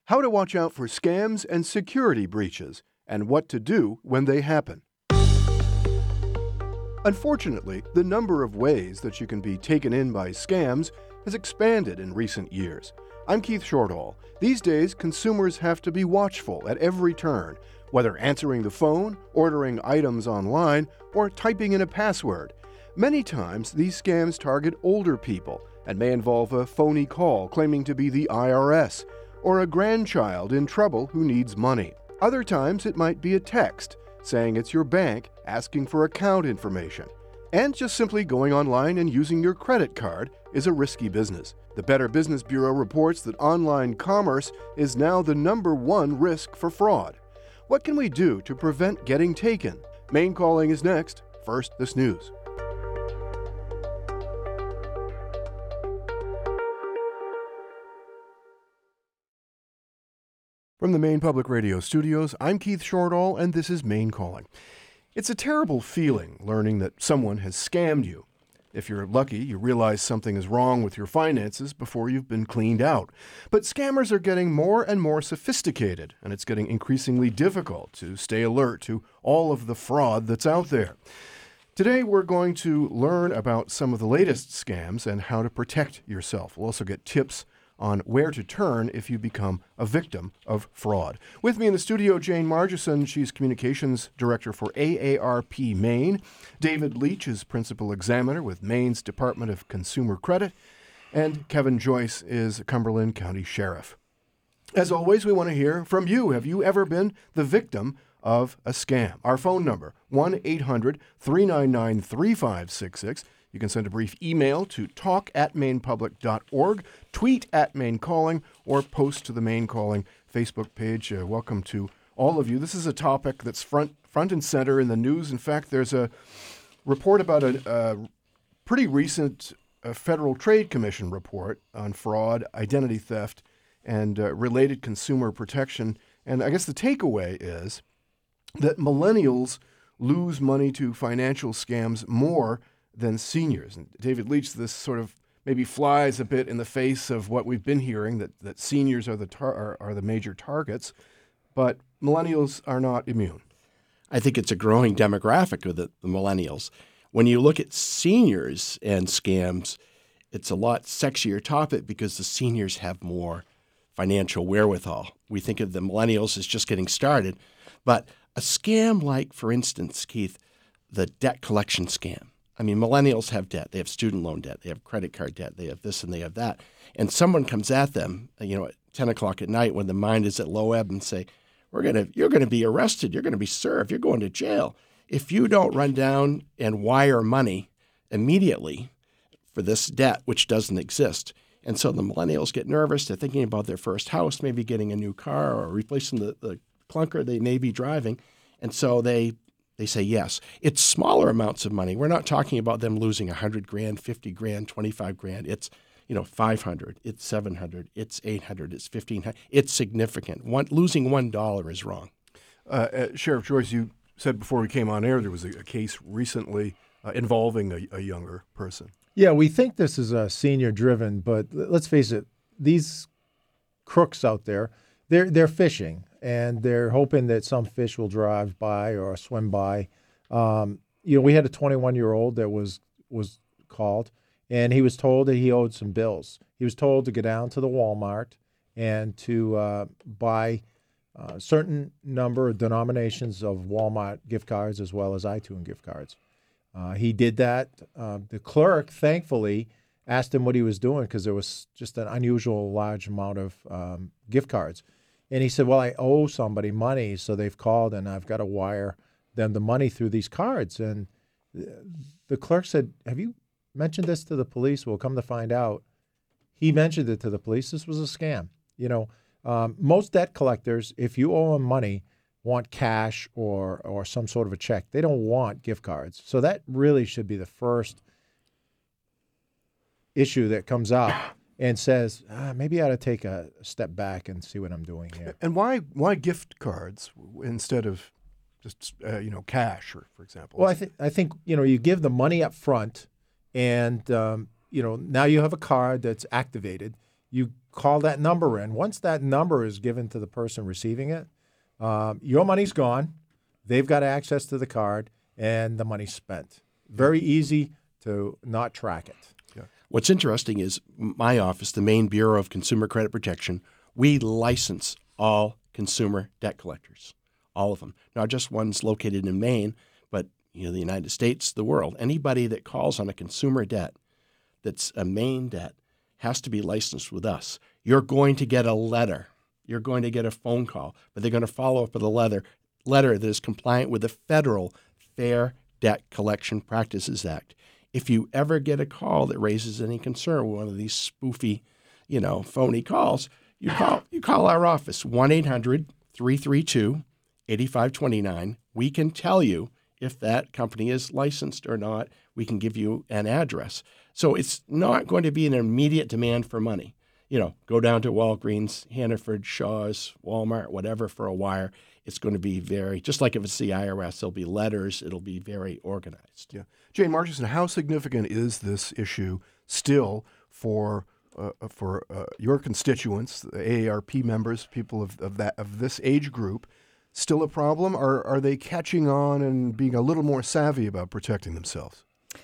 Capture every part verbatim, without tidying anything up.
How to watch out for scams and security breaches, and what to do when they happen. Unfortunately, the number of ways that you can be taken in by scams has expanded in recent years. I'm Keith Shortall. These days, consumers have to be watchful at every turn, whether answering the phone, ordering items online, or typing in a password. Many times, these scams target older people and may involve a phony call claiming to be the I R S, or a grandchild in trouble who needs money. Other times, it might be a text saying it's your bank asking for account information. And just simply going online and using your credit card is a risky business. The Better Business Bureau reports that online commerce is now the number one risk for fraud. What can we do to prevent getting taken? Main Calling is next. First, this news. From the Maine Public Radio studios, I'm Keith Shortall, and this is Maine Calling. It's a terrible feeling learning that someone has scammed you. If you're lucky, you realize something is wrong with your finances before you've been cleaned out. But scammers are getting more and more sophisticated, and it's getting increasingly difficult to stay alert to all of the fraud that's out there. Today, we're going to learn about some of the latest scams and how to protect yourself. We'll also get tips on where to turn if you become a victim of fraud. With me in the studio, Jane Margison. She's Communications Director for A A R P Maine. David Leach is Principal Examiner with Maine's Department of Consumer Credit. And Kevin Joyce is Cumberland County Sheriff. As always, we want to hear from you. Have you ever been the victim of a scam? Our phone number, one eight hundred three nine nine three five six six. You can send a brief email to talk at mainpublic dot org, tweet at Maine Calling, or post to the Maine Calling Facebook page. Uh, welcome to all of you. This is a topic that's front front and center in the news. In fact, there's a report about a, a pretty recent uh, Federal Trade Commission report on fraud, identity theft, and uh, related consumer protection. And I guess the takeaway is that millennials lose money to financial scams more than seniors. And David Leach, this sort of maybe flies a bit in the face of what we've been hearing, that, that seniors are the tar- are, are the major targets, but millennials are not immune. I think it's a growing demographic of the, the millennials. When you look at seniors and scams, it's a lot sexier topic because the seniors have more financial wherewithal. We think of the millennials as just getting started, but a scam like, for instance, Keith, the debt collection scam. I mean, millennials have debt. They have student loan debt. They have credit card debt. They have this and they have that. And someone comes at them, you know, at ten o'clock at night when the mind is at low ebb and say, "We're gonna, you're going to be arrested. You're going to be served. You're going to jail if you don't run down and wire money immediately for this debt, which doesn't exist." And so the millennials get nervous. They're thinking about their first house, maybe getting a new car or replacing the, the clunker they may be driving. And so they They say yes. It's smaller amounts of money. We're not talking about them losing one hundred grand, fifty grand, twenty-five grand. It's, you know, five hundred, it's seven hundred, it's eight hundred, it's fifteen hundred. It's significant. One, losing one dollar is wrong. Uh, uh, Sheriff Joyce, you said before we came on air there was a, a case recently uh, involving a, a younger person. Yeah, we think this is uh, senior-driven, but let's face it, these crooks out there, they're they're fishing. And they're hoping that some fish will drive by or swim by. Um, you know, we had a twenty-one-year-old that was was called, and he was told that he owed some bills. He was told to go down to the Walmart and to uh, buy a certain number of denominations of Walmart gift cards as well as iTunes gift cards. Uh, he did that. Uh, the clerk, thankfully, asked him what he was doing because there was just an unusual large amount of um, gift cards. And he said, well, I owe somebody money, so they've called, and I've got to wire them the money through these cards. And the clerk said, have you mentioned this to the police? We'll come to find out. He mentioned it to the police. This was a scam. You know, um, most debt collectors, if you owe them money, want cash or or some sort of a check. They don't want gift cards. So that really should be the first issue that comes up. And says, ah, maybe I ought to take a step back and see what I'm doing here. And why why gift cards instead of just uh, you know cash, or, for example? Well, I think I think you know you give the money up front, and um, you know now you have a card that's activated, You call that number in. Once that number is given to the person receiving it, um, your money's gone. They've got access to the card, and the money's spent. Very easy to not track it. Yeah. What's interesting is my office, the Maine Bureau of Consumer Credit Protection, we license all consumer debt collectors, all of them, not just ones located in Maine, but you know the United States, the world. Anybody that calls on a consumer debt that's a Maine debt has to be licensed with us. You're going to get a letter. You're going to get a phone call, but they're going to follow up with a letter, letter that is compliant with the federal Fair Debt Collection Practices Act. If you ever get a call that raises any concern with one of these spoofy, you know, phony calls, you call you call our office, one eight hundred, three three two, eight five two nine. We can tell you if that company is licensed or not. We can give you an address. So it's not going to be an immediate demand for money. You know, go down to Walgreens, Hannaford, Shaw's, Walmart, whatever for a wire. It's going to be very, just like if it's the I R S, there'll be letters. It'll be very organized. Yeah. Jane Marchison, how significant is this issue still for uh, for uh, your constituents, the A A R P members, people of, of that of this age group? Still a problem? Or are they catching on and being a little more savvy about protecting themselves?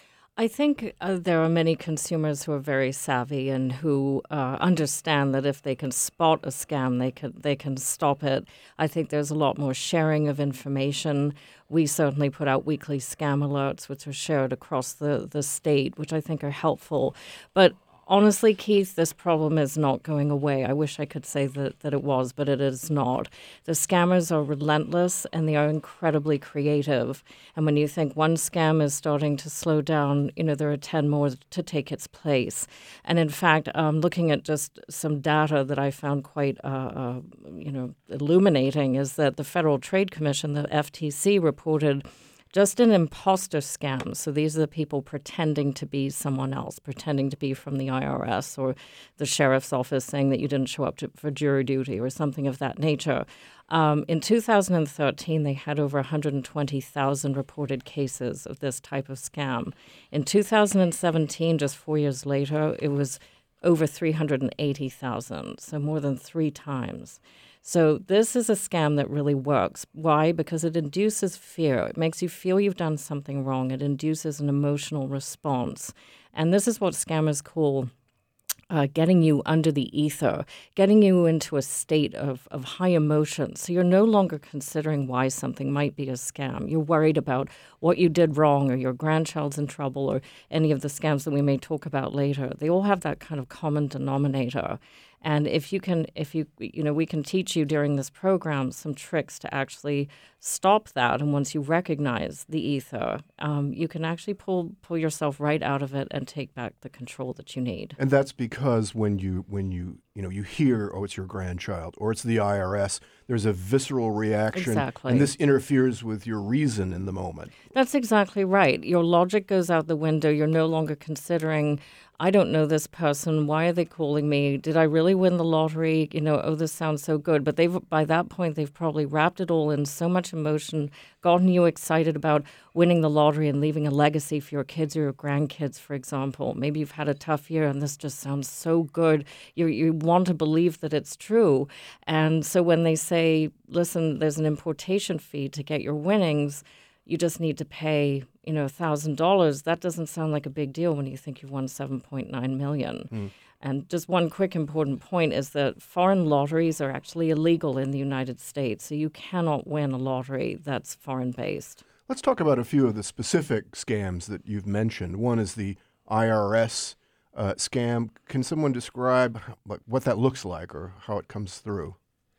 I think uh, there are many consumers who are very savvy and who uh, understand that if they can spot a scam, they can they can stop it. I think there's a lot more sharing of information. We certainly put out weekly scam alerts, which are shared across the, the state, which I think are helpful. But honestly, Keith, this problem is not going away. I wish I could say that, that it was, but it is not. The scammers are relentless and they are incredibly creative. And when you think one scam is starting to slow down, you know, there are ten more to take its place. And in fact, um, looking at just some data that I found quite, uh, uh, you know, illuminating is that the Federal Trade Commission, the F T C, reported just an imposter scam. So these are the people pretending to be someone else, pretending to be from the I R S or the sheriff's office saying that you didn't show up to, for jury duty or something of that nature. Um, in two thousand thirteen, they had over one hundred twenty thousand reported cases of this type of scam. In two thousand seventeen, just four years later, it was over three hundred eighty thousand, so more than three times. So this is a scam that really works. Why? Because it induces fear. It makes you feel you've done something wrong. It induces an emotional response. And this is what scammers call uh, getting you under the ether, getting you into a state of, of high emotion. So you're no longer considering why something might be a scam. You're worried about what you did wrong or your grandchild's in trouble or any of the scams that we may talk about later. They all have that kind of common denominator. And if you can, if you, you know, we can teach you during this program some tricks to actually stop that. And once you recognize the ether, um, you can actually pull pull yourself right out of it and take back the control that you need. And that's because when you when you you know you hear, oh, it's your grandchild or it's the I R S, there's a visceral reaction, Exactly. and this interferes with your reason in the moment. That's exactly right. Your logic goes out the window. You're no longer considering, I don't know this person. Why are they calling me? Did I really win the lottery? You know, oh, this sounds so good. But they've by that point, they've probably wrapped it all in so much emotion, gotten you excited about winning the lottery and leaving a legacy for your kids or your grandkids, for example. Maybe you've had a tough year and this just sounds so good. You, you want to believe that it's true. And so when they say, listen, there's an importation fee to get your winnings, you just need to pay, you know, one thousand dollars. That doesn't sound like a big deal when you think you've won seven point nine million dollars. Mm. And just one quick important point is that foreign lotteries are actually illegal in the United States. So you cannot win a lottery that's foreign-based. Let's talk about a few of the specific scams that you've mentioned. One is the I R S uh, scam. Can someone describe like, what that looks like or how it comes through?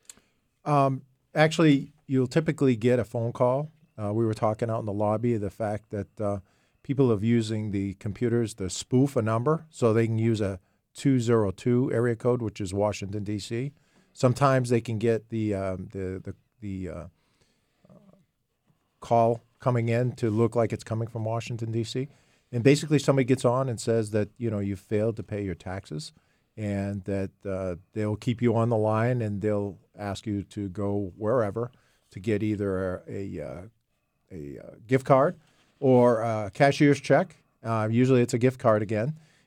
Um, actually, you'll typically get a phone call. Uh, we were talking out in the lobby of the fact that uh, people are using the computers to spoof a number so they can use a two zero two area code, which is Washington, D C. Sometimes they can get the um, the the, the uh, call coming in to look like it's coming from Washington, D C. And basically somebody gets on and says that, you know, you failed to pay your taxes and that uh, they'll keep you on the line and they'll ask you to go wherever to get either a, a, uh, a uh, gift card or a cashier's check. Uh, usually it's a gift card again.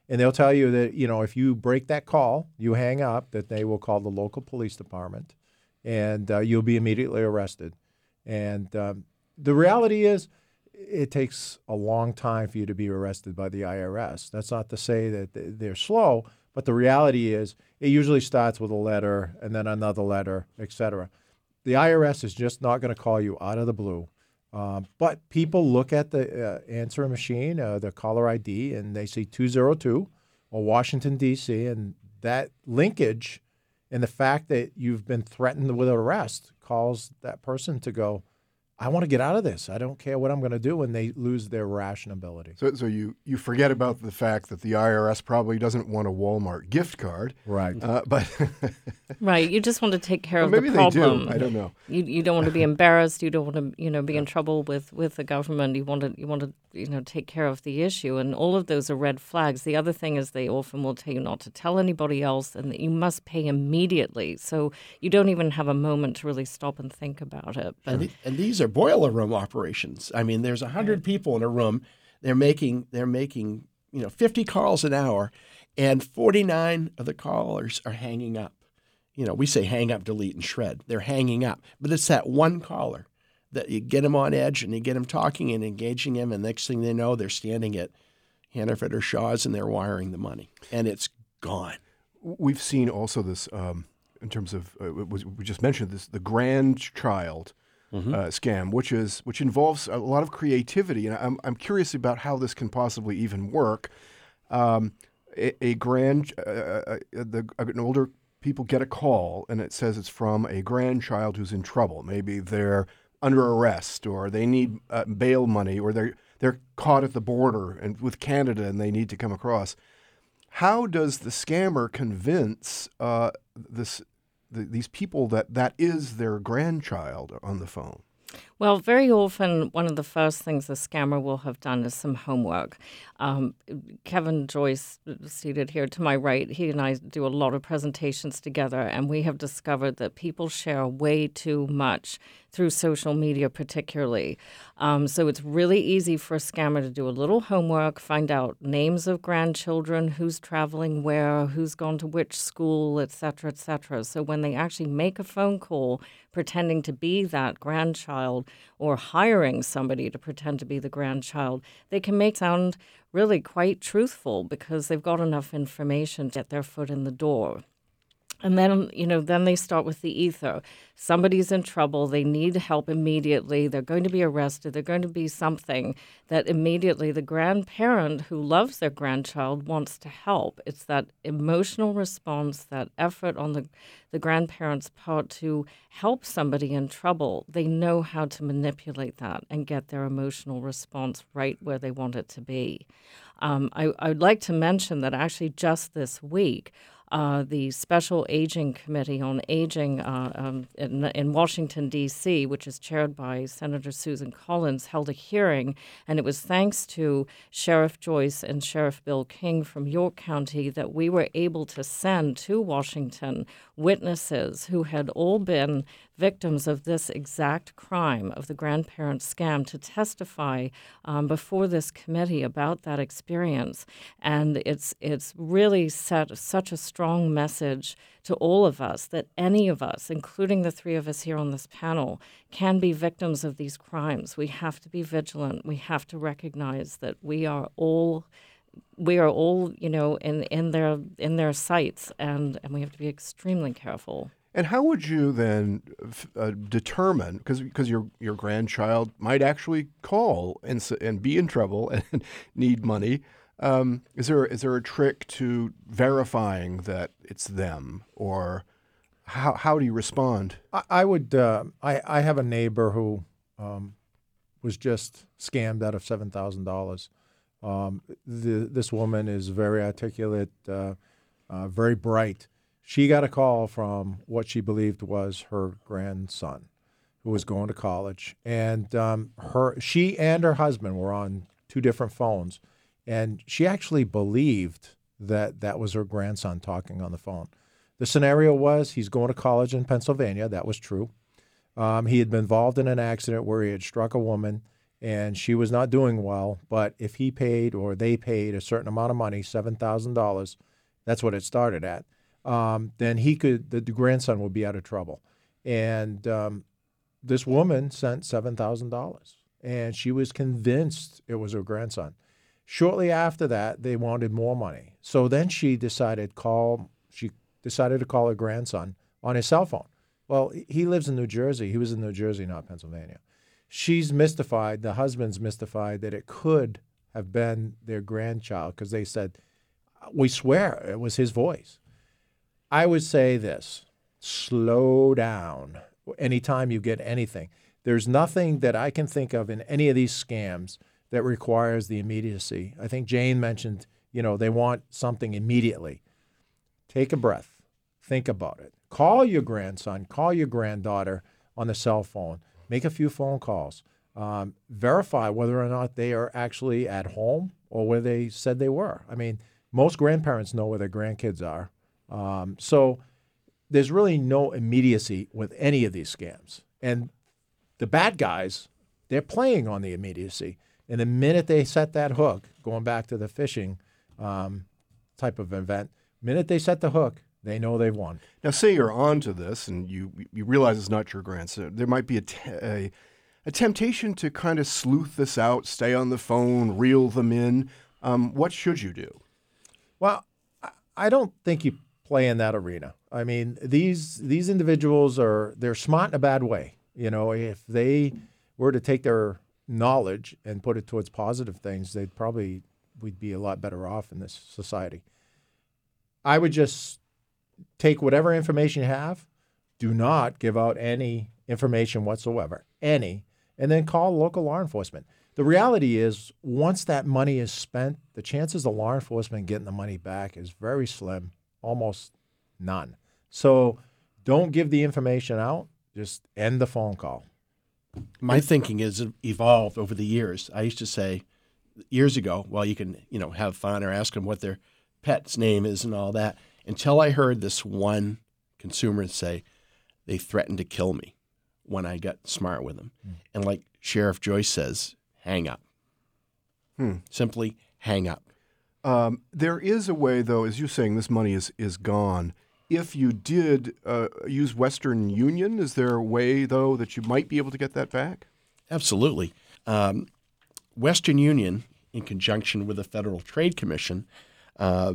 And they'll tell you that, you know, if you break that call, you hang up, that they will call the local police department, and uh, you'll be immediately arrested. And um, the reality is, it takes a long time for you to be arrested by the I R S. That's not to say that they're slow, but the reality is it usually starts with a letter and then another letter, et cetera. The I R S is just not going to call you out of the blue. Uh, but people look at the uh, answering machine, uh, the caller I D, and they see two zero two or Washington, D C, and that linkage and the fact that you've been threatened with arrest calls that person to go, I want to get out of this. I don't care what I'm going to do, and they lose their rationability. So, so you, you forget about the fact that the I R S probably doesn't want a Walmart gift card. Right. Uh, but Right. You just want to take care well, of maybe the problem. they do. I don't know. You you don't want to be embarrassed. You don't want to you know be in trouble with, with the government. You want to you want to you know take care of the issue, and all of those are red flags. The other thing is they often will tell you not to tell anybody else, and that you must pay immediately. So you don't even have a moment to really stop and think about it. And, the, and these are boiler room operations. I mean, there's a hundred people in a room. They're making they're making you know fifty calls an hour, and forty-nine of the callers are hanging up. You know, we say hang up, delete, and shred. They're hanging up, but it's that one caller that you get them on edge and you get them talking and engaging them, and next thing they know, they're standing at Hannaford or Shaw's and they're wiring the money, and it's gone. We've seen also this um, in terms of uh, it was, we just mentioned this the grandchild mm-hmm. uh, scam, which is which involves a lot of creativity, and I'm I'm curious about how this can possibly even work. Um, a, a grand uh, uh, the an older people get a call and it says it's from a grandchild who's in trouble. Maybe they're under arrest, or they need uh, bail money, or they're they're caught at the border and with Canada and they need to come across. How does the scammer convince uh, this the, these people that that is their grandchild on the phone? Well, very often, one of the first things the scammer will have done is some homework. Um, Kevin Joyce, seated here to my right, he and I do a lot of presentations together, and we have discovered that people share way too much through social media particularly. Um, so it's really easy for a scammer to do a little homework, find out names of grandchildren, who's traveling where, who's gone to which school, et cetera, et cetera. So when they actually make a phone call pretending to be that grandchild, or hiring somebody to pretend to be the grandchild, they can make it sound really quite truthful because they've got enough information to get their foot in the door. And then, you know, then they start with the ether. Somebody's in trouble. They need help immediately. They're going to be arrested. They're going to be something that immediately the grandparent who loves their grandchild wants to help. It's that emotional response, that effort on the, the grandparent's part to help somebody in trouble. They know how to manipulate that and get their emotional response right where they want it to be. Um, I, I would like to mention that actually just this week, Uh, the Special Aging Committee on Aging uh, um, in, in Washington, D C, which is chaired by Senator Susan Collins, held a hearing, and it was thanks to Sheriff Joyce and Sheriff Bill King from York County that we were able to send to Washington witnesses who had all been victims of this exact crime of the grandparent scam to testify um, before this committee about that experience. And it's it's really set such a strong message to all of us that any of us, including the three of us here on this panel, can be victims of these crimes. We have to be vigilant. We have to recognize that we are all we are all, you know, in, in their in their sights, and, and we have to be extremely careful. And how would you then uh, determine, because because your your grandchild might actually call and and be in trouble and need money? Um, is there is there a trick to verifying that it's them, or how how do you respond? I, I would. Uh, I I have a neighbor who um, was just scammed out of seven thousand dollars. Um, the, this woman is very articulate, uh, uh, very bright. She got a call from what she believed was her grandson, who was going to college, and um, her she and her husband were on two different phones, and she actually believed that that was her grandson talking on the phone. The scenario was he's going to college in Pennsylvania. That was true. Um, he had been involved in an accident where he had struck a woman, and she was not doing well. But if he paid or they paid a certain amount of money, seven thousand dollars, that's what it started at, um, then he could, the, the grandson would be out of trouble. And um, this woman sent seven thousand dollars, and she was convinced it was her grandson. Shortly after that, they wanted more money. So then she decided call. She decided to call her grandson on his cell phone. Well, he lives in New Jersey. He was in New Jersey, not Pennsylvania. She's mystified. The husband's mystified that it could have been their grandchild because they said, we swear it was his voice. I would say this, slow down anytime you get anything. There's nothing that I can think of in any of these scams that requires the immediacy. I think Jane mentioned, you know, they want something immediately. Take a breath. Think about it. Call your grandson, call your granddaughter on the cell phone. Make a few phone calls. Um, verify whether or not they are actually at home or where they said they were. I mean, most grandparents know where their grandkids are. Um, so there's really no immediacy with any of these scams. And the bad guys, they're playing on the immediacy. And the minute they set that hook, going back to the phishing um, type of event, minute they set the hook, they know they've won. Now, say you're on to this and you you realize it's not your grandson. There might be a, t- a, a temptation to kind of sleuth this out, stay on the phone, reel them in. Um, what should you do? Well, I don't think you play in that arena. I mean, these these individuals are, they're smart in a bad way. You know, if they were to take their knowledge and put it towards positive things, they'd probably, we'd be a lot better off in this society. I would just take whatever information you have, do not give out any information whatsoever, any, and then call local law enforcement. The reality is, once that money is spent, the chances of law enforcement getting the money back is very slim, almost none. So don't give the information out, just end the phone call. My thinking has evolved over the years. I used to say years ago, well, you can, you know, have fun or ask them what their pet's name is and all that, until I heard this one consumer say they threatened to kill me when I got smart with them. Mm. And like Sheriff Joyce says, hang up. Hmm. Simply hang up. Um, there is a way, though, as you're saying, this money is, is gone. If you did uh, use Western Union, is there a way, though, that you might be able to get that back? Absolutely. Um, Western Union, in conjunction with the Federal Trade Commission, uh,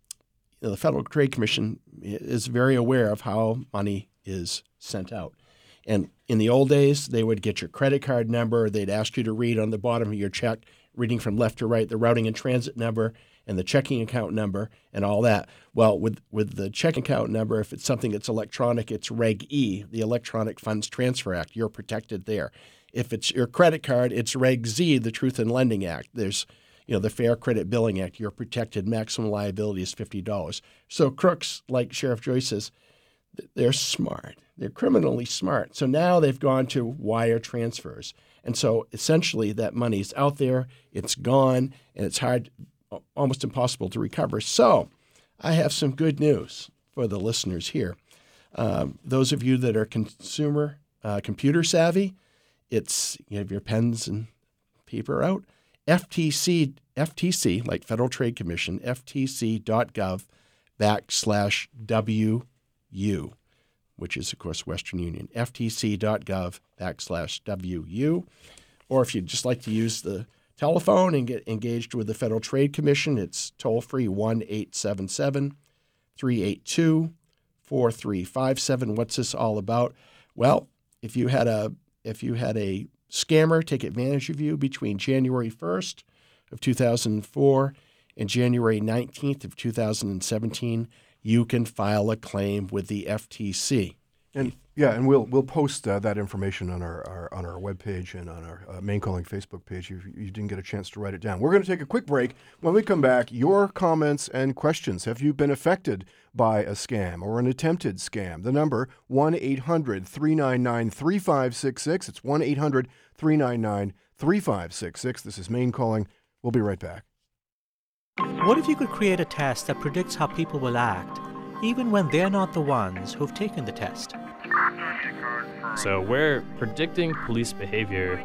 the Federal Trade Commission is very aware of how money is sent out. And in the old days, they would get your credit card number. They'd ask you to read on the bottom of your check, reading from left to right, the routing and transit number and the checking account number and all that. Well, with, with the checking account number, if it's something that's electronic, it's Reg E, the Electronic Funds Transfer Act. You're protected there. If it's your credit card, it's Reg Z, the Truth in Lending Act. There's You know, the Fair Credit Billing Act, you're protected. Maximum liability is fifty dollars. So crooks, like Sheriff Joyce says, they're smart. They're criminally smart. So now they've gone to wire transfers. And so essentially that money's out there, it's gone, and it's hard, almost impossible to recover. So I have some good news for the listeners here. Um, those of you that are consumer uh, computer savvy, it's, you have your pens and paper out. F T C, F T C, like Federal Trade Commission, F T C dot gov backslash W U, which is, of course, Western Union, F T C dot gov backslash W U. Or if you'd just like to use the telephone and get engaged with the Federal Trade Commission, it's toll-free one eight seven seven, three eight two, four three five seven. What's this all about? Well, if you had a if you had a scammer take advantage of you between January first of two thousand four and January nineteenth of two thousand seventeen, you can file a claim with the F T C. And yeah, and we'll we'll post uh, that information on our, our on our webpage and on our uh, Maine Calling Facebook page if you didn't get a chance to write it down. We're going to take a quick break. When we come back, your comments and questions. Have you been affected by a scam or an attempted scam? The number, one eight hundred, three nine nine, three five six six. It's one eight hundred, three nine nine, three five six six. This is Maine Calling. We'll be right back. What if you could create a test that predicts how people will act, even when they're not the ones who've taken the test? So we're predicting police behavior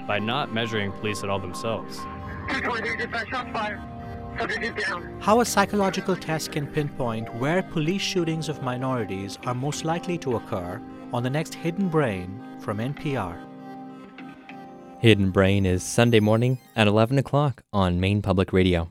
by not measuring police at all themselves. How a psychological test can pinpoint where police shootings of minorities are most likely to occur on the next Hidden Brain from N P R. Hidden Brain is Sunday morning at eleven o'clock on Maine Public Radio.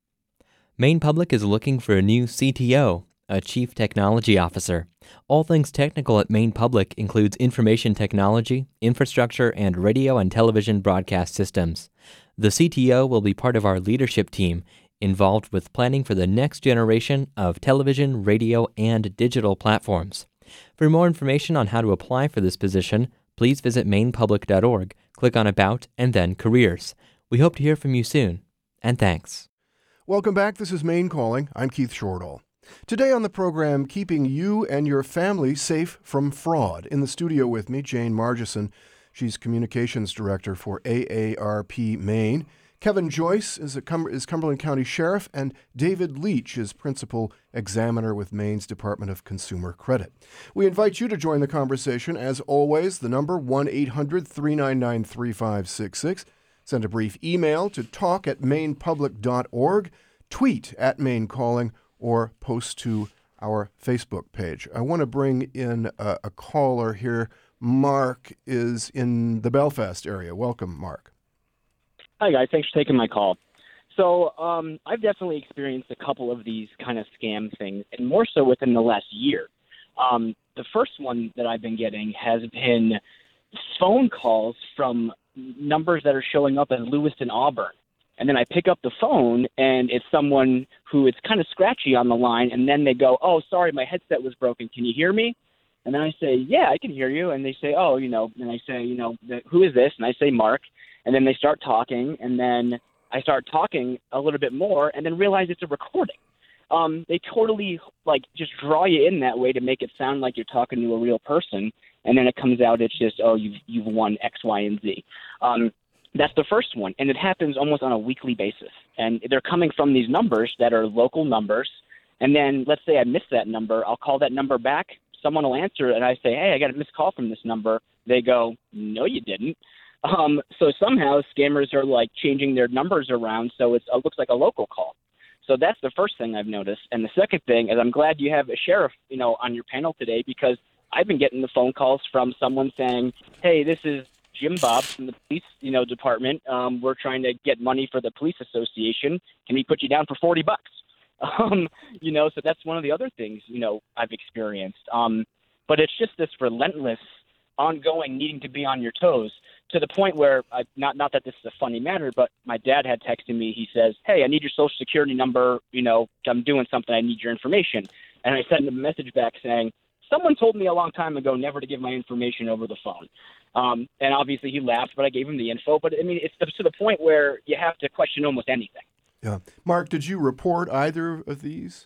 Maine Public is looking for a new C T O, a Chief Technology Officer. All things technical at Maine Public includes information technology, infrastructure, and radio and television broadcast systems. The C T O will be part of our leadership team, involved with planning for the next generation of television, radio, and digital platforms. For more information on how to apply for this position, please visit maine public dot org, click on About, and then Careers. We hope to hear from you soon, and thanks. Welcome back. This is Maine Calling. I'm Keith Shortall. Today on the program, keeping you and your family safe from fraud. In the studio with me, Jane Margison. She's Communications Director for A A R P Maine. Kevin Joyce is, a Cum- is Cumberland County Sheriff, and David Leach is Principal Examiner with Maine's Department of Consumer Credit. We invite you to join the conversation. As always, the number one eight hundred three nine nine three five six six. Send a brief email to talk at maine public dot org, tweet at Maine Calling, or post to our Facebook page. I want to bring in a, a caller here. Mark is in the Belfast area. Welcome, Mark. Hi, guys. Thanks for taking my call. So um, I've definitely experienced a couple of these kind of scam things, and more so within the last year. Um, the first one that I've been getting has been phone calls from numbers that are showing up as Lewiston, Auburn. And then I pick up the phone, and it's someone who it's kind of scratchy on the line, and then they go, oh, sorry, my headset was broken. Can you hear me? And then I say, yeah, I can hear you. And they say, oh, you know, and I say, you know, who is this? And I say, Mark. And then they start talking, and then I start talking a little bit more and then realize it's a recording. Um, they totally, like, just draw you in that way to make it sound like you're talking to a real person, and then it comes out it's just, oh, you've, you've won X, Y, and Z. Um, that's the first one, and it happens almost on a weekly basis. And they're coming from these numbers that are local numbers, and then let's say I miss that number. I'll call that number back. Someone will answer it, and I say, hey, I got a missed call from this number. They go, no, you didn't. Um, so somehow scammers are like changing their numbers around, so it's, it looks like a local call. So that's the first thing I've noticed. And the second thing is I'm glad you have a sheriff, you know, on your panel today, because I've been getting the phone calls from someone saying, hey, this is Jim Bob from the police, you know, department. Um, we're trying to get money for the police association. Can we put you down for forty bucks? Um, you know, so that's one of the other things, you know, I've experienced. Um, but it's just this relentless, ongoing needing to be on your toes, to the point where, I, not not that this is a funny matter, but my dad had texted me. He says, hey, I need your social security number. You know, I'm doing something. I need your information. And I sent him a message back saying, someone told me a long time ago never to give my information over the phone. Um, and obviously he laughed, but I gave him the info. But, I mean, it's to the point where you have to question almost anything. Yeah. Mark, did you report either of these?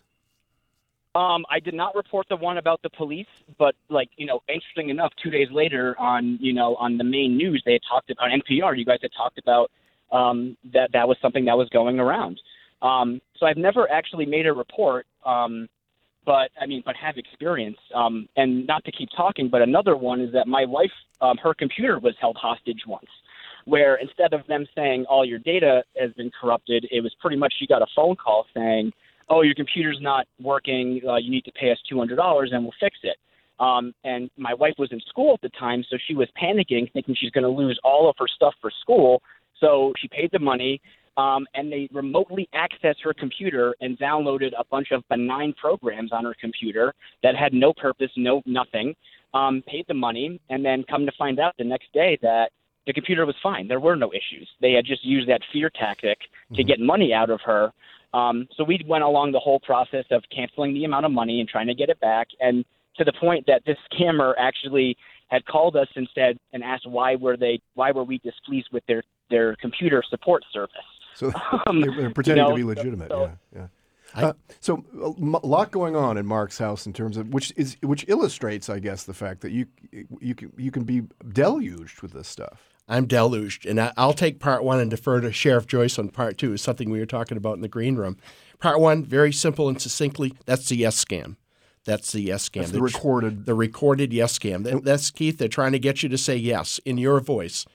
Um, I did not report the one about the police, but, like, you know, interesting enough, two days later on, you know, on the main news, they had talked about, on N P R, you guys had talked about um, that that was something that was going around. Um, so I've never actually made a report, um, but, I mean, but have experience. Um, and not to keep talking, but another one is that my wife, um, her computer was held hostage once, where instead of them saying all your data has been corrupted, it was pretty much she got a phone call saying, oh, your computer's not working, uh, you need to pay us two hundred dollars and we'll fix it. Um, and my wife was in school at the time, so she was panicking, thinking she's going to lose all of her stuff for school. So she paid the money, um, and they remotely accessed her computer and downloaded a bunch of benign programs on her computer that had no purpose, no nothing, um, paid the money, and then come to find out the next day that the computer was fine. There were no issues. They had just used that fear tactic to Mm-hmm. get money out of her. Um, so we went along the whole process of canceling the amount of money and trying to get it back, and to the point that this scammer actually had called us and said and asked why were they why were we displeased with their, their computer support service. So Um, they're, they're pretending you know, to be legitimate. so- yeah, yeah. Uh, so a m- lot going on in Mark's house in terms of which is which illustrates, I guess, the fact that you you can you can be deluged with this stuff. I'm deluged, and I, I'll take part one and defer to Sheriff Joyce on part two. It's something we were talking about in the green room. Part one, very simple and succinctly, that's the yes scam. That's the yes scam. That's the recorded. The recorded yes scam. That, that's, Keith, they're trying to get you to say yes in your voice.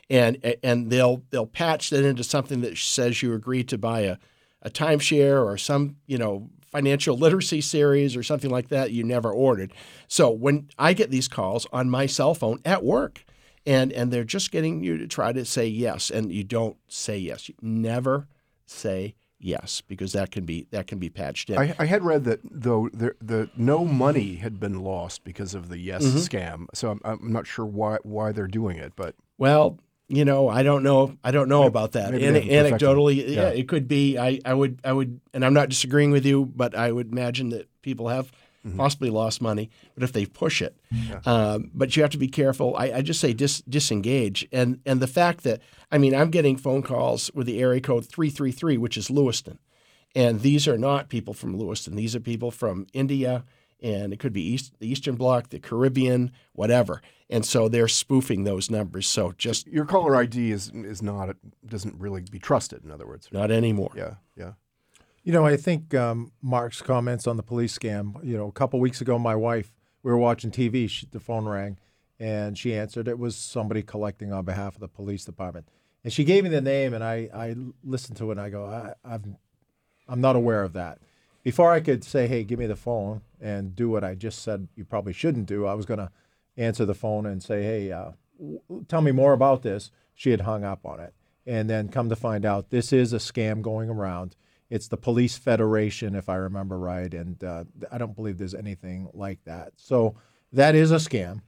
and and they'll they'll patch that into something that says you agreed to buy a, a timeshare or some you know financial literacy series or something like that you never ordered. So when I get these calls on my cell phone at work, and and they're just getting you to try to say yes, and you don't say yes. You never say yes, because that can be that can be patched in. I, I had read that though the, the no money had been lost because of the yes Mhm. scam. So I'm, I'm not sure why why they're doing it, but Well, you know, I don't know. I don't know about that. maybe An- they haven't perfected anecdotally, it. yeah. Yeah. it could be. I, I would, I would, and I'm not disagreeing with you, but I would imagine that people have possibly lost money. But if they push it, um, but you have to be careful. I, I just say dis, disengage, and and the fact that I mean, I'm getting phone calls with the area code three three three, which is Lewiston, and these are not people from Lewiston. These are people from India. And it could be East, the Eastern Bloc, the Caribbean, whatever. And so they're spoofing those numbers. So just your caller I D is is not doesn't really be trusted. In other words, not anymore. Yeah, yeah. You know, I think um, Mark's comments on the police scam, you know, a couple weeks ago, my wife, we were watching T V, she, the phone rang, and she answered. It was somebody collecting on behalf of the police department. And she gave me the name, and I, I listened to it, and I go, I, I've, I'm not aware of that. Before I could say, hey, give me the phone and do what I just said you probably shouldn't do, I was going to answer the phone and say, hey, uh, w- tell me more about this. She had hung up on it. And then come to find out, this is a scam going around. It's the Police Federation, if I remember right, and uh, I don't believe there's anything like that. So that is a scam.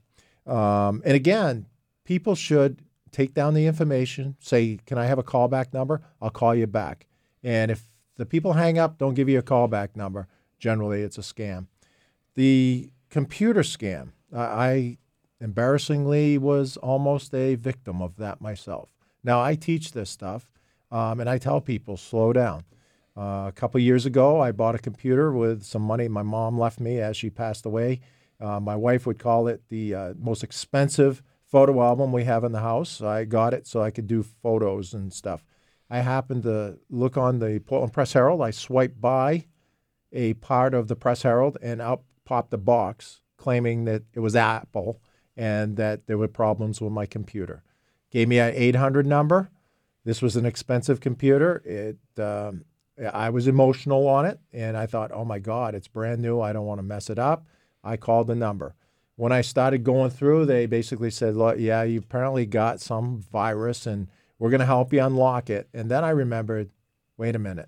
Um, and again, people should take down the information, say, can I have a callback number? I'll call you back. And if the people hang up, don't give you a callback number. Generally, it's a scam. The computer scam, I, I embarrassingly was almost a victim of that myself. Now, I teach this stuff, um, and I tell people, slow down. Uh, a couple years ago, I bought a computer with some money my mom left me as she passed away. Uh, my wife would call it the uh, most expensive photo album we have in the house. I got it so I could do photos and stuff. I happened to look on the Portland Press Herald. I swiped by a part of the Press Herald, and out popped a box claiming that it was Apple and that there were problems with my computer. Gave me an eight hundred number. This was an expensive computer. It, um, I was emotional on it, and I thought, oh, my God, it's brand new. I don't want to mess it up. I called the number. When I started going through, they basically said, look, yeah, you apparently got some virus, and we're going to help you unlock it. And then I remembered, wait a minute,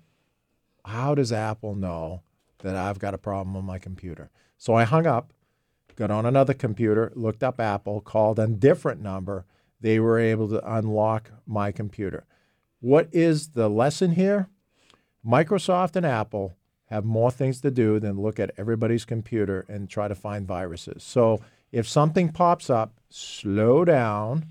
how does Apple know that I've got a problem on my computer? So I hung up, got on another computer, looked up Apple, called a different number. They were able to unlock my computer. What is the lesson here? Microsoft and Apple have more things to do than look at everybody's computer and try to find viruses. So if something pops up, slow down,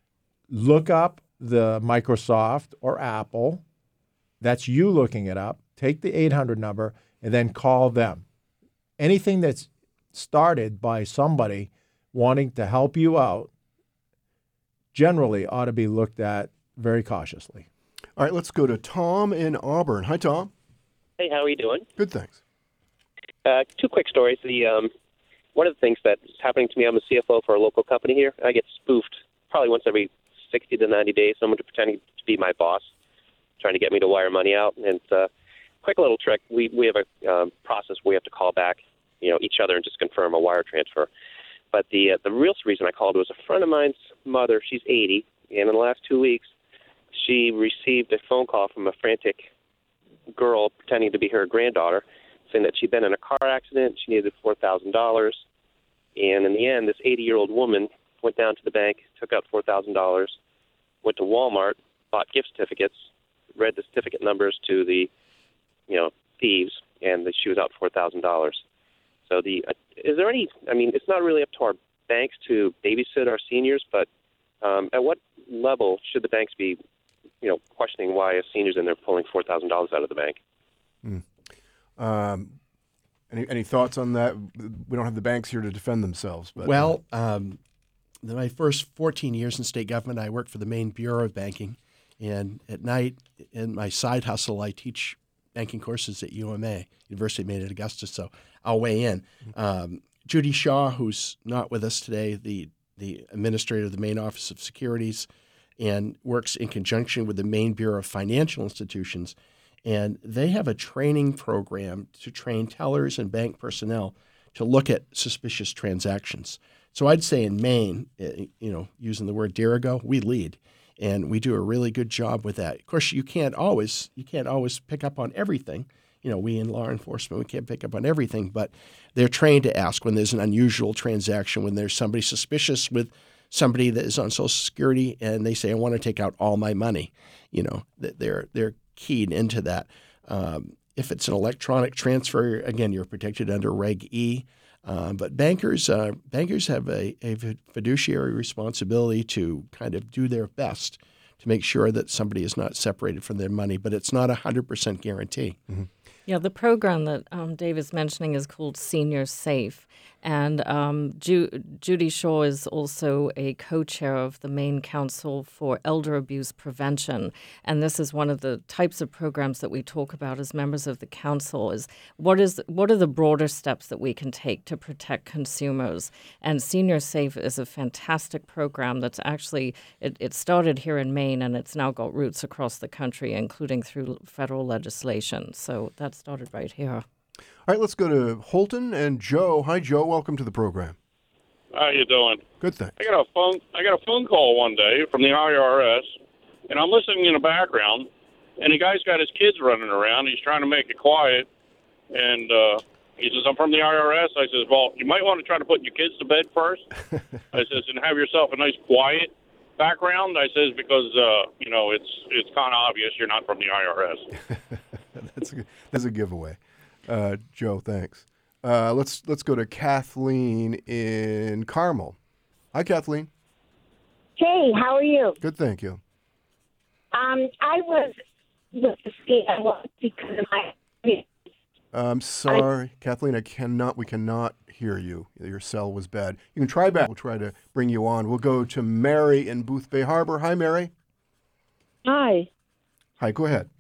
look up the Microsoft or Apple, that's you looking it up, take the eight hundred number, and then call them. Anything that's started by somebody wanting to help you out generally ought to be looked at very cautiously. All right, let's go to Tom in Auburn. Hi, Tom. Hey, how are you doing? Good, thanks. Uh, two quick stories. The um, one of the things that's happening to me, I'm a C F O for a local company here. I get spoofed probably once every sixty to ninety days. Someone to pretending to be my boss, trying to get me to wire money out. And uh, quick little trick: we we have a um, process where we have to call back, you know, each other and just confirm a wire transfer. But the uh, the real reason I called was a friend of mine's mother. She's eighty, and in the last two weeks, she received a phone call from a frantic girl pretending to be her granddaughter, saying that she'd been in a car accident, she needed four thousand dollars, and in the end, this eighty-year-old woman went down to the bank, took out four thousand dollars, went to Walmart, bought gift certificates, read the certificate numbers to the, you know, thieves, and the, she was out four thousand dollars. So the uh, is there any? I mean, it's not really up to our banks to babysit our seniors, but um, at what level should the banks be, you know, questioning why a senior's in there pulling four thousand dollars out of the bank? Mm. Um, any any thoughts on that? We don't have the banks here to defend themselves, but well, um, my first fourteen years in state government, I worked for the Maine Bureau of Banking, and at night, in my side hustle, I teach banking courses at U M A, University of Maine at Augusta. So I'll weigh in. Um, Judy Shaw, who's not with us today, the the administrator of the Maine Office of Securities, and works in conjunction with the Maine Bureau of Financial Institutions. And they have a training program to train tellers and bank personnel to look at suspicious transactions. So I'd say in Maine, you know, using the word Dirigo, we lead, and we do a really good job with that. Of course, you can't always you can't always pick up on everything. You know, we in law enforcement, we can't pick up on everything, but they're trained to ask when there's an unusual transaction, when there's somebody suspicious with somebody that is on Social Security, and they say, "I want to take out all my money." You know, they're they're keyed into that. Um, if it's an electronic transfer, again, you're protected under Reg E. Uh, but bankers uh, bankers have a, a fiduciary responsibility to kind of do their best to make sure that somebody is not separated from their money, but it's not a one hundred percent guarantee. Mm-hmm. Yeah, the program that um, Dave is mentioning is called Senior Safe. And um, Ju- Judy Shaw is also a co-chair of the Maine Council for Elder Abuse Prevention. And this is one of the types of programs that we talk about as members of the council is what is what are the broader steps that we can take to protect consumers? And Senior Safe is a fantastic program that's actually, it, it started here in Maine and it's now got roots across the country, including through federal legislation. So that started right here. All right, let's go to Holton and Joe. Hi, Joe. Welcome to the program. How you doing? Good, thanks. I got a phone. I got a phone call one day from the I R S, and I'm listening in the background, and the guy's got his kids running around. He's trying to make it quiet, and uh, he says, "I'm from the I R S." I says, "Well, you might want to try to put your kids to bed first." I says, "And have yourself a nice quiet background." I says, "Because uh, you know it's it's kind of obvious you're not from the I R S." that's a, that's a giveaway. Uh, Joe, thanks. Uh, let's let's go to Kathleen in Carmel. Hi, Kathleen. Hey, how are you? Good, thank you. Um, I was with the scam because of my. I'm sorry, I, Kathleen. I cannot. We cannot hear you. Your cell was bad. You can try back. We'll try to bring you on. We'll go to Mary in Boothbay Harbor. Hi, Mary. Hi. Hi. Go ahead.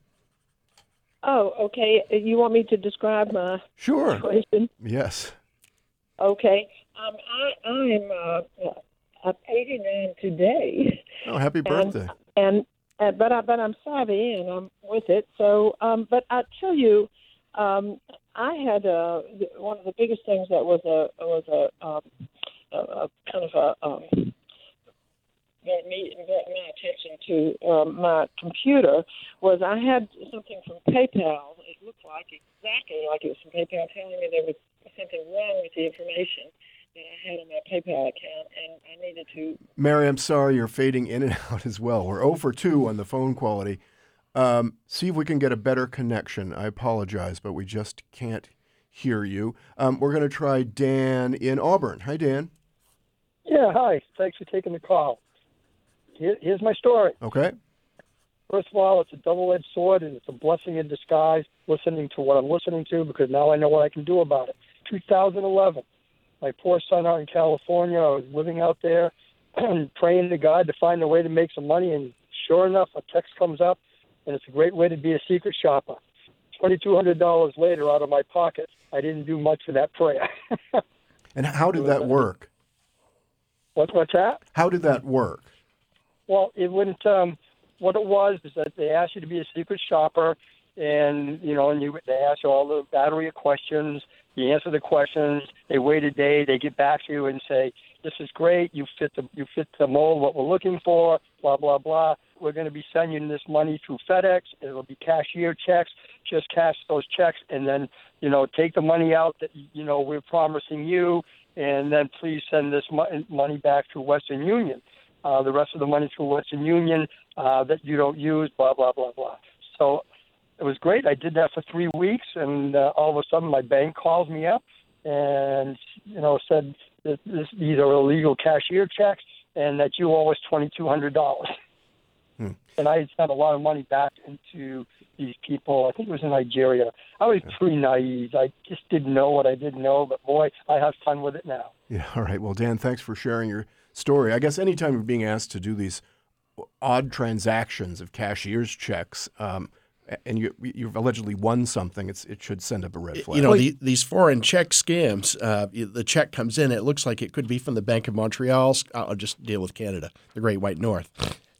Oh, okay. You want me to describe my sure. situation? Yes. Okay. Um, I, I'm uh, I'm eighty-nine today. Oh, happy birthday! And, and uh, but I but I'm savvy and I'm with it. So, um, but I tell you, um, I had uh, one of the biggest things that was a was a, um, a, a kind of a. Um, Got me got my attention to um, my computer was I had something from PayPal. It looked like exactly like it was from PayPal telling me there was something wrong with the information that I had on my PayPal account, and I needed to. Mary, I'm sorry you're fading in and out as well. We're zero for two on the phone quality. Um, see if we can get a better connection. I apologize, but we just can't hear you. Um, we're going to try Dan in Auburn. Hi, Dan. Yeah, hi. Thanks for taking the call. Here's my story. Okay. First of all, it's a double-edged sword, and it's a blessing in disguise listening to what I'm listening to because now I know what I can do about it. two thousand eleven, my poor son out in California, I was living out there and praying to God to find a way to make some money, and sure enough, a text comes up, and it's a great way to be a secret shopper. twenty-two hundred dollars later out of my pocket, I didn't do much for that prayer. And how did that work? What, what's that? How did that work? Well, it wouldn't. Um, what it was is that they asked you to be a secret shopper, and you know, and you they ask you all the battery of questions. You answer the questions. They wait a day. They get back to you and say, "This is great. You fit the you fit the mold. What we're looking for. Blah blah blah. We're going to be sending this money through FedEx. It'll be cashier checks. Just cash those checks, and then you know, take the money out that you know we're promising you, and then please send this mo- money back through Western Union." Uh, the rest of the money through Western Union uh, that you don't use, blah, blah, blah, blah. So it was great. I did that for three weeks, and uh, all of a sudden my bank calls me up and, you know, said that this, these are illegal cashier checks and that you owe us twenty-two hundred dollars. Hmm. And I had sent a lot of money back into these people. I think it was in Nigeria. I was pretty naive. I just didn't know what I didn't know, but boy, I have fun with it now. Yeah, all right. Well, Dan, thanks for sharing your story. I guess anytime you're being asked to do these odd transactions of cashier's checks, um, and you, you've allegedly won something, it's, it should send up a red flag. You know, the, these foreign check scams, uh, the check comes in, it looks like it could be from the Bank of Montreal. I'll just deal with Canada, the Great White North.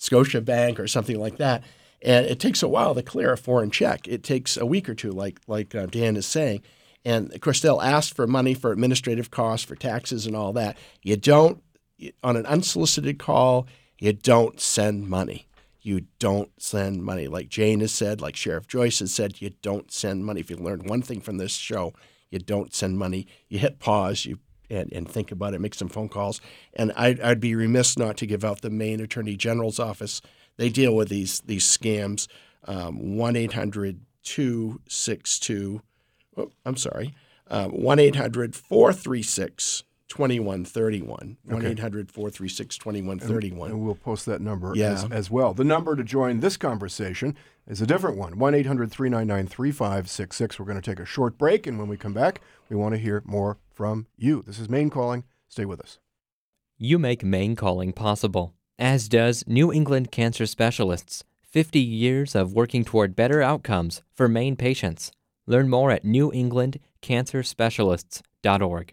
Scotiabank or something like that. And it takes a while to clear a foreign check. It takes a week or two, like like uh, Dan is saying. And, of course, they'll ask for money for administrative costs, for taxes and all that. You don't, on an unsolicited call, you don't send money. You don't send money. Like Jane has said, like Sheriff Joyce has said, you don't send money. If you learned one thing from this show, you don't send money. You hit pause you and, and think about it, make some phone calls. And I'd, I'd be remiss not to give out the Maine Attorney General's office. They deal with these these scams, um, one eight hundred two six two, oh, I'm sorry, um, one eight hundred four three six twenty-one thirty-one, one eight hundred four three six twenty-one thirty-one. And, and we'll post that number yeah. as, as well. The number to join this conversation is a different one, one eight hundred three nine nine three five six six. We're going to take a short break, and when we come back, we want to hear more from you. This is Maine Calling. Stay with us. You make Maine Calling possible, as does New England Cancer Specialists, fifty years of working toward better outcomes for Maine patients. Learn more at new england cancer specialists dot org.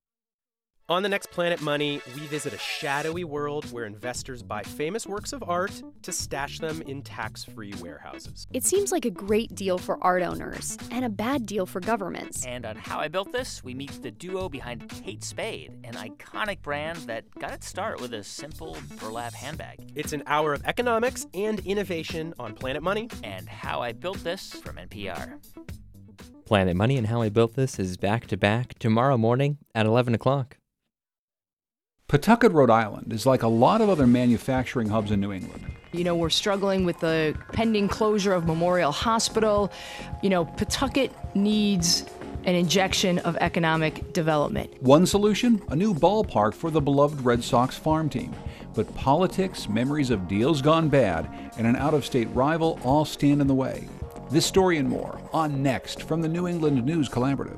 On the next Planet Money, we visit a shadowy world where investors buy famous works of art to stash them in tax-free warehouses. It seems like a great deal for art owners and a bad deal for governments. And on How I Built This, we meet the duo behind Kate Spade, an iconic brand that got its start with a simple burlap handbag. It's an hour of economics and innovation on Planet Money and How I Built This from N P R. Planet Money and How I Built This is back-to-back tomorrow morning at eleven o'clock. Pawtucket, Rhode Island is like a lot of other manufacturing hubs in New England. You know, we're struggling with the pending closure of Memorial Hospital. You know, Pawtucket needs an injection of economic development. One solution, a new ballpark for the beloved Red Sox farm team. But politics, memories of deals gone bad, and an out-of-state rival all stand in the way. This story and more on Next from the New England News Collaborative.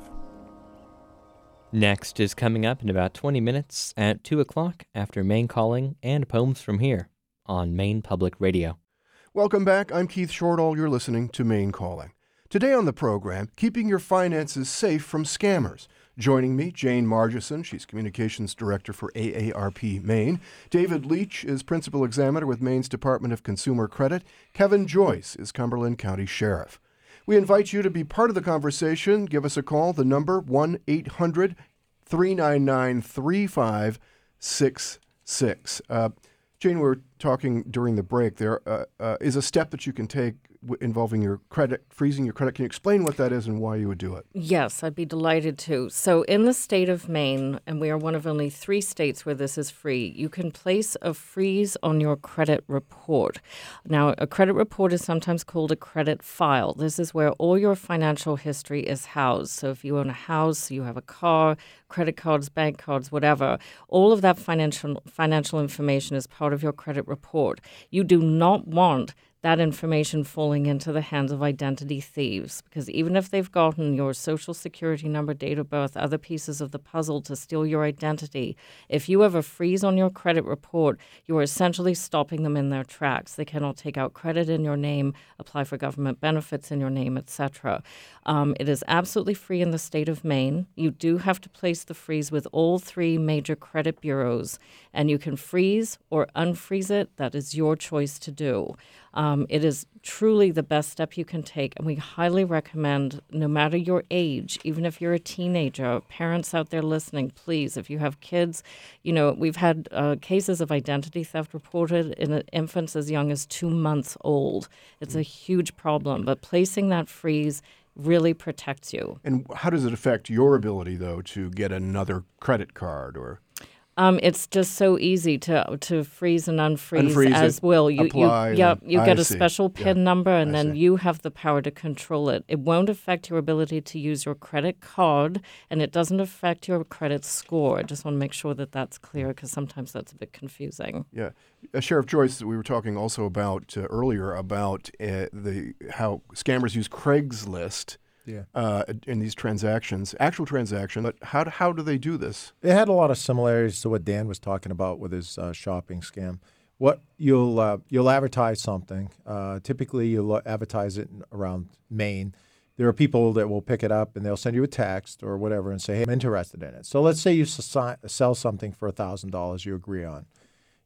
Next is coming up in about twenty minutes at two o'clock after Maine Calling and Poems from Here on Maine Public Radio. Welcome back. I'm Keith Shortall. You're listening to Maine Calling. Today on the program, keeping your finances safe from scammers. Joining me, Jane Margison. She's Communications Director for A A R P Maine. David Leach is Principal Examiner with Maine's Department of Consumer Credit. Kevin Joyce is Cumberland County Sheriff. We invite you to be part of the conversation. Give us a call. The number, one eight hundred three nine nine three five six six. Uh, Jane, we were talking during the break. There uh, uh, is a step that you can take w- involving your credit, freezing your credit. Can you explain what that is and why you would do it? Yes, I'd be delighted to. So in the state of Maine, and we are one of only three states where this is free, you can place a freeze on your credit report. Now, a credit report is sometimes called a credit file. This is where all your financial history is housed. So if you own a house, you have a car, credit cards, bank cards, whatever, all of that financial financial information is part of your credit report. You do not want that information falling into the hands of identity thieves, because even if they've gotten your social security number, date of birth, other pieces of the puzzle to steal your identity, if you have a freeze on your credit report, you are essentially stopping them in their tracks. They cannot take out credit in your name, apply for government benefits in your name, et cetera. Um, it is absolutely free in the state of Maine. You do have to place the freeze with all three major credit bureaus, and you can freeze or unfreeze it. That is your choice to do. Um, it is truly the best step you can take, and we highly recommend, no matter your age, even if you're a teenager, parents out there listening, please, if you have kids, you know, we've had uh, cases of identity theft reported in infants as young as two months old. It's a huge problem, but placing that freeze really protects you. And how does it affect your ability, though, to get another credit card or... Um, it's just so easy to to freeze and unfreeze, Unfreeze as it, will. You, apply, you, yeah, you I get a see. special PIN Yeah, number, and I then see. you have the power to control it. It won't affect your ability to use your credit card, and it doesn't affect your credit score. I just want to make sure that that's clear, because sometimes that's a bit confusing. Yeah. Uh, Sheriff Joyce, we were talking also about uh, earlier about uh, the how scammers use Craigslist Yeah. uh, in these transactions, actual transactions. But how do, how do they do this? It had a lot of similarities to what Dan was talking about with his uh, shopping scam. What you'll uh, you'll advertise something. Uh, typically, you'll advertise it in, around Maine. There are people that will pick it up and they'll send you a text or whatever and say, "Hey, I'm interested in it." So let's say you s- sell something for a thousand dollars. You agree on.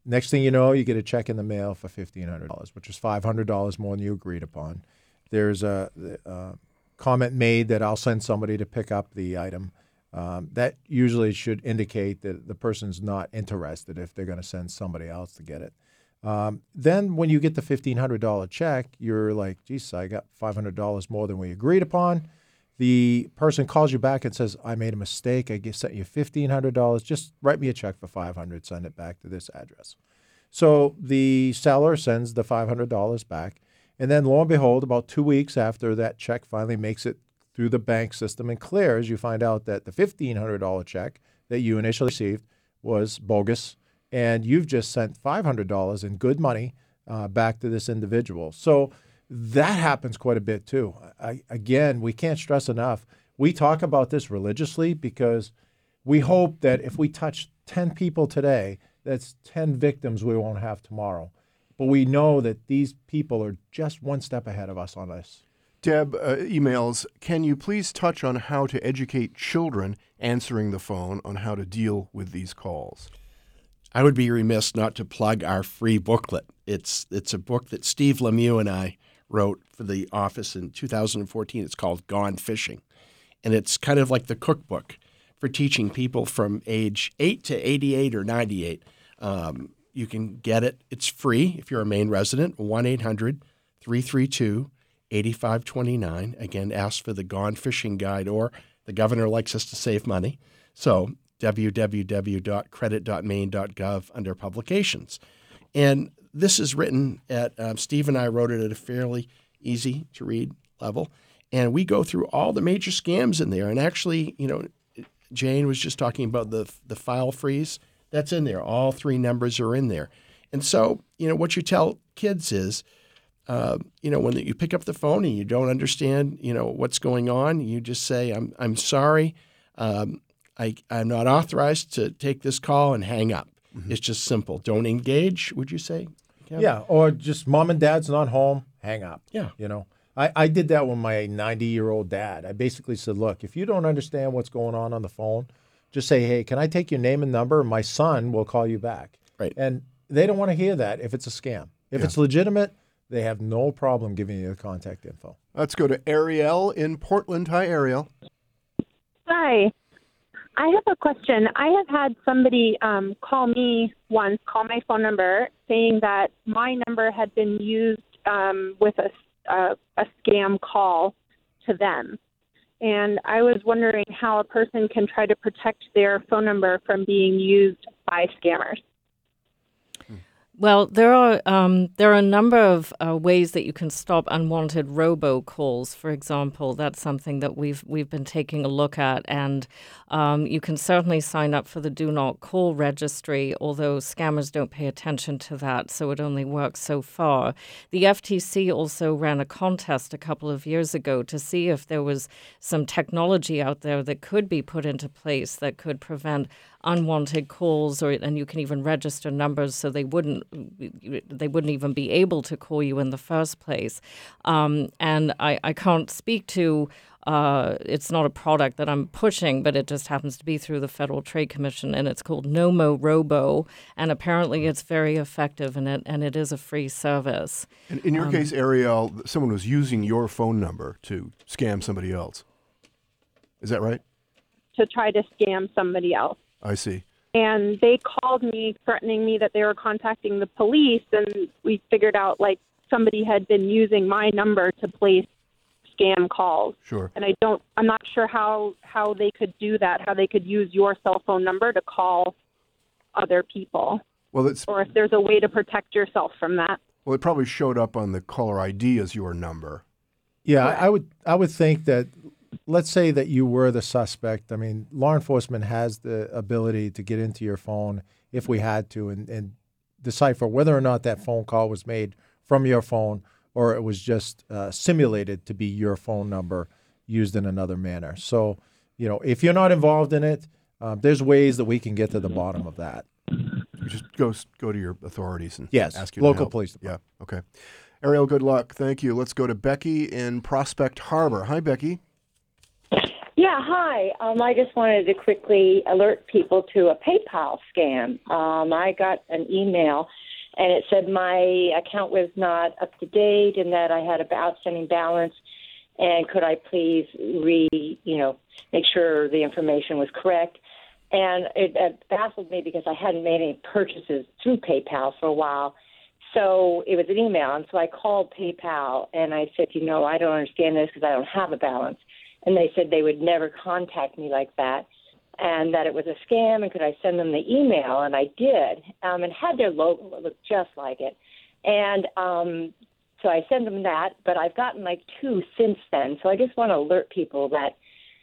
Next thing you know, you get a check in the mail for fifteen hundred dollars, which is five hundred dollars more than you agreed upon. There's a, a comment made that I'll send somebody to pick up the item. Um, that usually should indicate that the person's not interested if they're going to send somebody else to get it. Um, then when you get the fifteen hundred dollars check, you're like, geez, I got five hundred dollars more than we agreed upon. The person calls you back and says, I made a mistake. I sent you fifteen hundred dollars. Just write me a check for five hundred dollars. Send it back to this address. So the seller sends the five hundred dollars back. And then lo and behold, about two weeks after that check finally makes it through the bank system and clears, you find out that the fifteen hundred dollars check that you initially received was bogus. And you've just sent five hundred dollars in good money uh, back to this individual. So that happens quite a bit too. I, again, we can't stress enough. We talk about this religiously because we hope that if we touch ten people today, that's ten victims we won't have tomorrow. But we know that these people are just one step ahead of us on this. Deb, uh, emails, can you please touch on how to educate children answering the phone on how to deal with these calls? I would be remiss not to plug our free booklet. It's it's a book that Steve Lemieux and I wrote for the office in two thousand fourteen. It's called Gone Fishing. And it's kind of like the cookbook for teaching people from age eight to eighty-eight or ninety-eight. Um, you can get it. It's free if you're a Maine resident, one eight hundred three three two eight five two nine. Again, ask for the Gone Fishing Guide, or the governor likes us to save money. So w w w dot credit dot maine dot gov under publications. And this is written at, um, Steve and I wrote it at a fairly easy to read level. And we go through all the major scams in there. And actually, you know, Jane was just talking about the the file freeze. That's in there. All three numbers are in there. And so, you know, what you tell kids is, uh, you know, when you pick up the phone and you don't understand, you know, what's going on, you just say, I'm I'm sorry. Um, I, I'm not authorized to take this call, and hang up. Mm-hmm. It's just simple. Don't engage, would you say, Kevin? Yeah, or just mom and dad's not home, hang up. Yeah. You know, I, I did that with my ninety-year-old dad. I basically said, look, if you don't understand what's going on on the phone, just say, hey, can I take your name and number? My son will call you back. Right. And they don't want to hear that if it's a scam. If Yeah. it's legitimate, they have no problem giving you the contact info. Let's go to Ariel in Portland. Hi, Ariel. Hi. I have a question. I have had somebody um, call me once, call my phone number, saying that my number had been used um, with a, a, a scam call to them. And I was wondering how a person can try to protect their phone number from being used by scammers. Well, there are um, there are a number of uh, ways that you can stop unwanted robocalls. For example, that's something that we've we've been taking a look at, and um, you can certainly sign up for the Do Not Call registry. Although scammers don't pay attention to that, so it only works so far. The F T C also ran a contest a couple of years ago to see if there was some technology out there that could be put into place that could prevent unwanted calls, or and you can even register numbers so they wouldn't they wouldn't even be able to call you in the first place. Um, and I, I can't speak to uh, it's not a product that I'm pushing, but it just happens to be through the Federal Trade Commission, and it's called Nomo Robo, and apparently it's very effective, and it and it is a free service. And in your Um, case, Ariel, someone was using your phone number to scam somebody else. Is that right? To try to scam somebody else. I see. And they called me threatening me that they were contacting the police, and we figured out like somebody had been using my number to place scam calls. Sure. And I don't I'm not sure how how they could do that, how they could use your cell phone number to call other people. Well, it's Or if there's a way to protect yourself from that. well, it probably showed up on the caller I D as your number. Yeah, I I would I would think that, let's say that you were the suspect. I mean, law enforcement has the ability to get into your phone if we had to, and, and decipher whether or not that phone call was made from your phone or it was just uh, simulated to be your phone number used in another manner. So, you know, if you're not involved in it, uh, there's ways that we can get to the bottom of that. You just go go to your authorities and Yes, ask you to local help. police Yeah, okay. Ariel, good luck. Thank you. Let's go to Becky in Prospect Harbor. Hi, Becky. Yeah, hi. Um, I just wanted to quickly alert people to a PayPal scam. Um, I got an email, and it said my account was not up to date and that I had an outstanding balance, and could I please re, you know, make sure the information was correct. And it, it baffled me because I hadn't made any purchases through PayPal for a while. So it was an email, and so I called PayPal, and I said, you know, I don't understand this because I don't have a balance. And they said they would never contact me like that, and that it was a scam, and could I send them the email? And I did, um, and had their logo look just like it. And um, so I sent them that, but I've gotten like two since then. So I just want to alert people that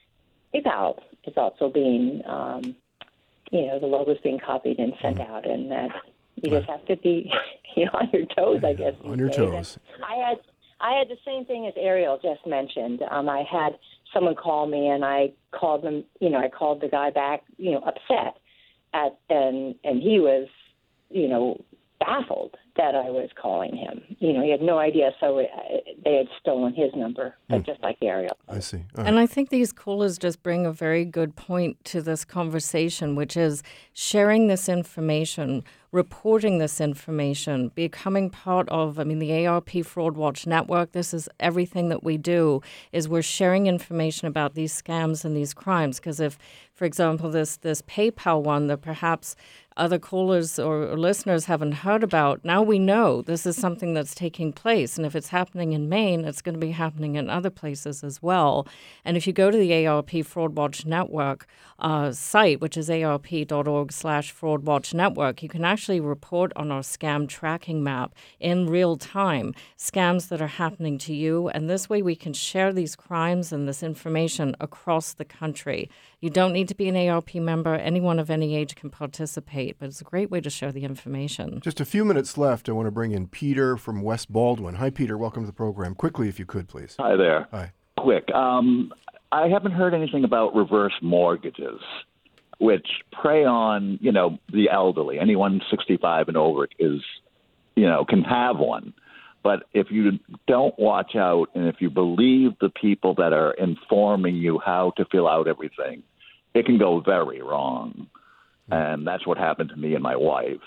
PayPal is also being, um, you know, the logo's being copied and sent mm-hmm. out, and that you just have to be, you know, on your toes, I guess. On your toes. And I had, I had the same thing as Ariel just mentioned. Um, I had someone call me, and I called them, you know, I called the guy back, you know, upset at, and, and he was, you know, baffled that I was calling him. You know, he had no idea. So it, they had stolen his number, mm. just like Ariel. I see. And I think these callers just bring a very good point to this conversation, which is sharing this information, reporting this information, becoming part of, I mean, the A R P Fraud Watch Network. This is everything that we do, is we're sharing information about these scams and these crimes. Because if, for example, this this PayPal one that perhaps other callers or, or listeners haven't heard about, now we know this is something that's taking place. And if it's happening in Maine, it's going to be happening in other places as well. And if you go to the A R P Fraud Watch Network uh, site, which is arp.org slash Fraud Watch Network, you can actually report on our scam tracking map in real time, scams that are happening to you. And this way we can share these crimes and this information across the country. You don't need to be an A R P member. Anyone of any age can participate, but it's a great way to share the information. Just a few minutes left. I want to bring in Peter from West Baldwin. Hi, Peter. Welcome to the program. Quickly, if you could, please. Hi there. Hi. Quick. Um, I haven't heard anything about reverse mortgages, which prey on, you know, the elderly. Anyone sixty-five and over is, you know, can have one. But if you don't watch out and if you believe the people that are informing you how to fill out everything, it can go very wrong. And that's what happened to me and my wife.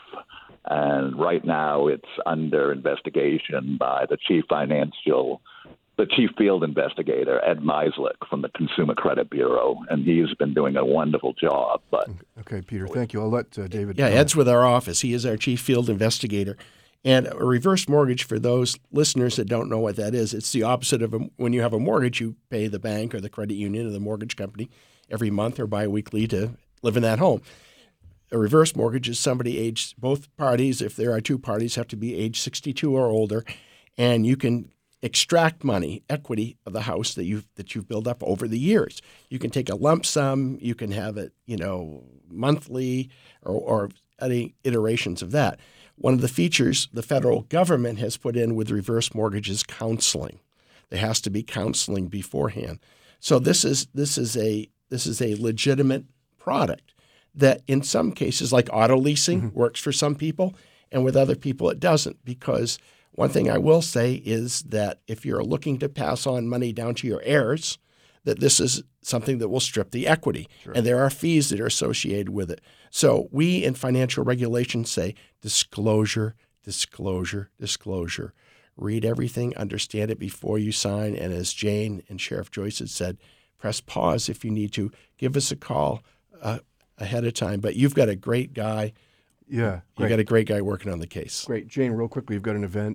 And right now it's under investigation by the chief financial, the chief field investigator, Ed Meislick from the Consumer Credit Bureau. And he's been doing a wonderful job. But Okay, Peter, thank you. I'll let uh, David Yeah, know. Ed's with our office. He is our chief field investigator. And a reverse mortgage, for those listeners that don't know what that is, it's the opposite of a, when you have a mortgage, you pay the bank or the credit union or the mortgage company every month or biweekly to live in that home. A reverse mortgage is somebody aged, both parties, if there are two parties, have to be age sixty-two or older, and you can extract money, equity of the house that you've that you've built up over the years. You can take a lump sum, you can have it, you know, monthly or, or any iterations of that. One of the features the federal government has put in with reverse mortgages counseling. There has to be counseling beforehand. So this is this is a this is a legitimate product that in some cases, like auto leasing, mm-hmm. works for some people, and with other people it doesn't. Because one thing I will say is that if you're looking to pass on money down to your heirs, that this is something that will strip the equity. Sure. And there are fees that are associated with it. So we in financial regulation say disclosure, disclosure, disclosure. Read everything, understand it before you sign. And as Jane and Sheriff Joyce had said, press pause if you need to. Give us a call uh, ahead of time. But you've got a great guy. Yeah. You've got a great guy working on the case. Great. Jane, real quickly, you've got an event.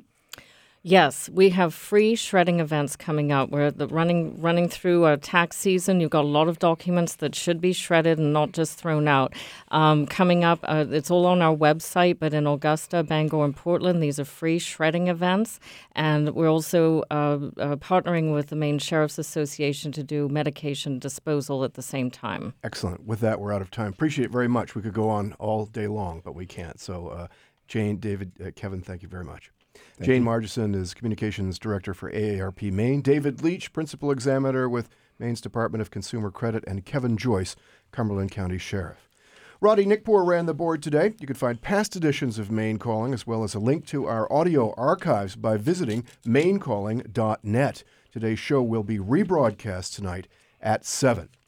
Yes, we have free shredding events coming up. We're the running running through a tax season. You've got a lot of documents that should be shredded and not just thrown out. Um, coming up, uh, it's all on our website, but in Augusta, Bangor, and Portland, these are free shredding events. And we're also uh, uh, partnering with the Maine Sheriff's Association to do medication disposal at the same time. Excellent. With that, we're out of time. Appreciate it very much. We could go on all day long, but we can't. So, uh, Jane, David, uh, Kevin, thank you very much. Thank Jane you. Margison is Communications Director for A A R P Maine. David Leach, Principal Examiner with Maine's Department of Consumer Credit. And Kevin Joyce, Cumberland County Sheriff. Roddy Nickpour ran the board today. You can find past editions of Maine Calling as well as a link to our audio archives by visiting maine calling dot net. Today's show will be rebroadcast tonight at seven.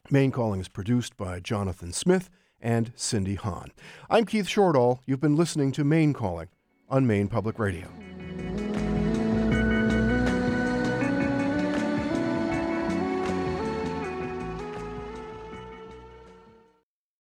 Maine Calling is produced by Jonathan Smith and Cindy Hahn. I'm Keith Shortall. You've been listening to Maine Calling on Maine Public Radio.